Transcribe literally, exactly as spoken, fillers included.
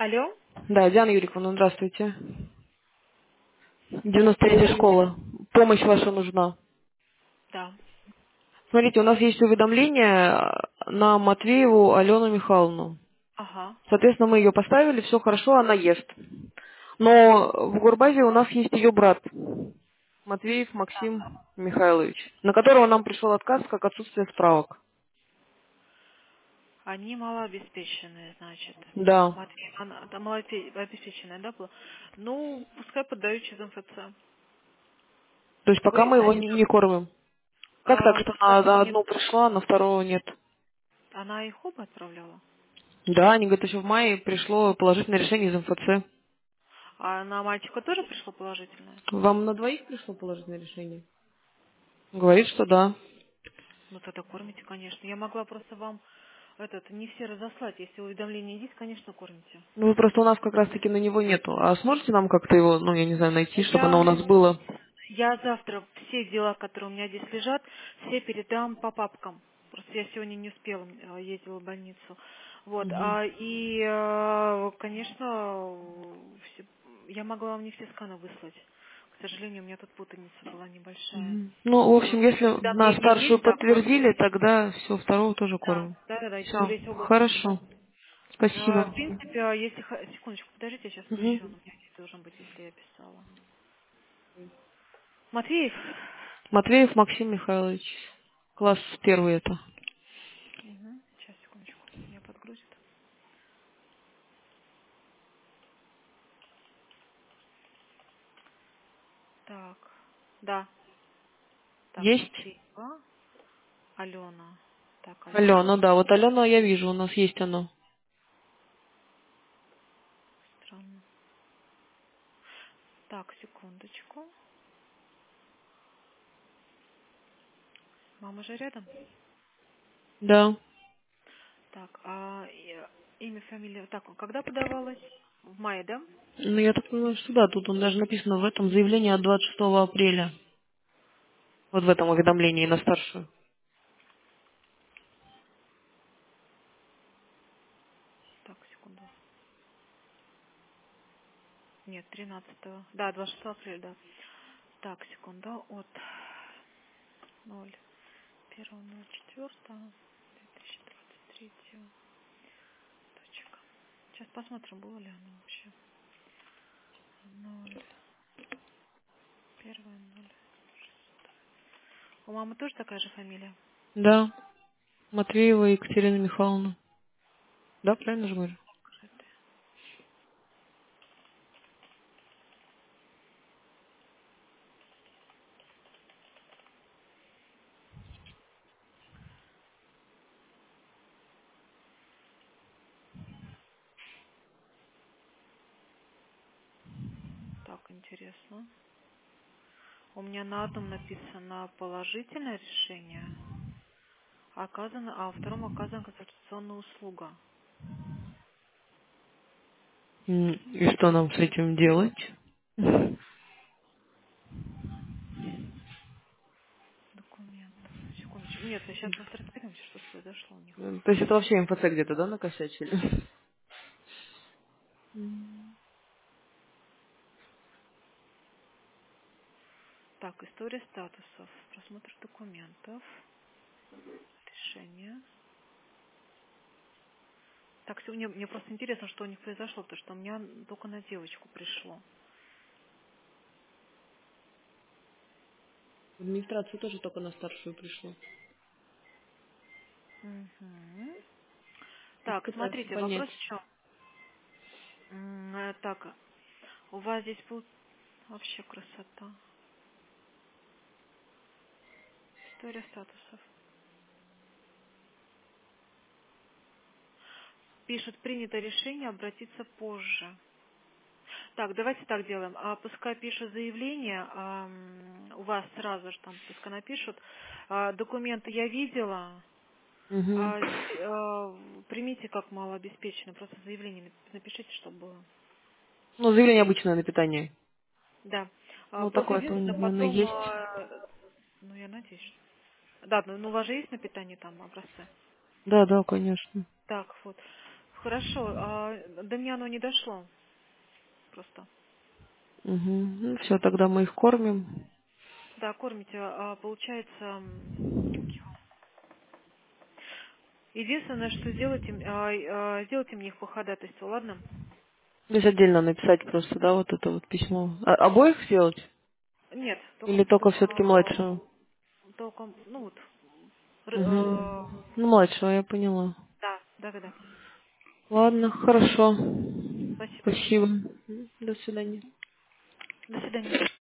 Алло? Да, Диана Юрьевна, здравствуйте. девяносто третья Здравствуйте. школа. Помощь ваша нужна. Да. Смотрите, у нас есть уведомление на Матвееву Алену Михайловну. Ага. Соответственно, мы ее поставили, все хорошо, она ест. Но в Гурбазе у нас есть ее брат, Матвеев Максим Михайлович, на которого нам пришел отказ как отсутствие справок. Они малообеспеченные, значит. Да. Матвей, она, да, малообеспеченная, да, была? Ну, пускай подают через МФЦ. То есть пока Вы, мы его они не, там, не кормим. Как так, а, что пускай на, на они, одну пришла, а на второго нет? она их оба отправляла. Да, они говорят, еще в мае пришло положительное решение из МФЦ. А на мальчика тоже пришло положительное? Вам на двоих пришло положительное решение? Говорит, что да. Ну, тогда кормите, конечно. Я могла просто вам этот, не все разослать. Если уведомление есть, конечно, кормите. Ну, вы просто у нас как раз-таки на него нету. А сможете нам как-то его, ну, я не знаю, найти, чтобы оно у Я, нас было? я завтра все дела, которые у меня здесь лежат, все передам по папкам. Просто я сегодня не успела, э, ездила в больницу. Вот. Мгм. А, и, э, конечно, все- я могла вам не все сканы выслать. К сожалению, у меня тут путаница была небольшая. Мгм. Ну, в общем, Вот. если на Уведомление старшую есть, да, кормите. подтвердили, тогда все, второго тоже Да, кормим. да, да, да, тем Все, более если оба вместе, да. хорошо. А, Спасибо. в принципе, а если... х- Секундочку, подождите, я сейчас Мгм. поищу. Он у меня здесь должен быть, если я писала. Матвеев? Матвеев Максим Михайлович. Класс первый это. Угу. Сейчас, секундочку. Меня подгрузит. Так. Да. Так, Есть? Матвеева. Алена. Так, Алена, Алена. ну да, вот Алена я вижу, у нас есть оно. Странно. Так, секундочку. Мама же рядом? Да. Так, а э, имя, фамилия... Так, когда подавалась? В мае, да? Ну, я так понимаю, что да, тут он даже написано в этом заявлении от двадцать шестого апреля. Вот в этом уведомлении на старшую. Так, секунду. Нет, тринадцатого. Да, двадцать шестого апреля, да. Так, секунду. От ноль первого ноль четвёртого две тысячи двадцать третьего. Точка. Сейчас посмотрим, было ли оно вообще. Ноль. Первое ноль. У мамы тоже такая же фамилия? Да. Матвеева Екатерина Михайловна. Да, правильно же говорю? Скажите. Так, интересно. У меня на одном написано положительное решение, а, оказано, а во втором оказана консультационная услуга. М, И что нам с этим делать? Документ. Секундочку. Нет, сейчас мы разберемся, что произошло у них. М, То есть это вообще МФЦ где-то, да, накосячили? Так, история статусов, просмотр документов, решение. Так, всё, мне, мне просто интересно, что у них произошло, потому что у меня только на девочку пришло. В администрацию тоже только на старшую пришло. Мгм. Вот Так, пытаемся смотрите, понять. вопрос в чем? М, э, Так, у вас здесь был вообще красота. История статусов. Пишут, принято решение обратиться позже. Так, давайте так делаем. А пускай пишут заявление, а, м, у вас сразу же там пускай напишут. А, документы я видела. Угу. А, а, примите как малообеспеченный, просто заявление нап- напишите, чтобы было. Ну, заявление обычное на питание. Да. А, Ну, просто такое-то, единственное, наверное, потом, есть. а, ну я надеюсь, что... Да, ну ну, у вас же есть на питании там образцы? Да, да, конечно. Так, вот. Хорошо, а, до меня оно не дошло просто. Угу. Ну, все, тогда мы их кормим. Да, кормите. А, получается, м, единственное, что сделайте, м- а, а, сделайте мне их по ходатайству, ладно? То есть отдельно написать просто, да, вот это вот письмо. А- обоих сделать? Нет, только, Или только только, все-таки младшего? только, ну вот, р- Угу. э, Ну, младшего, я поняла. да, да, да, да. Ладно, хорошо. Спасибо. Спасибо. До свидания. До свидания.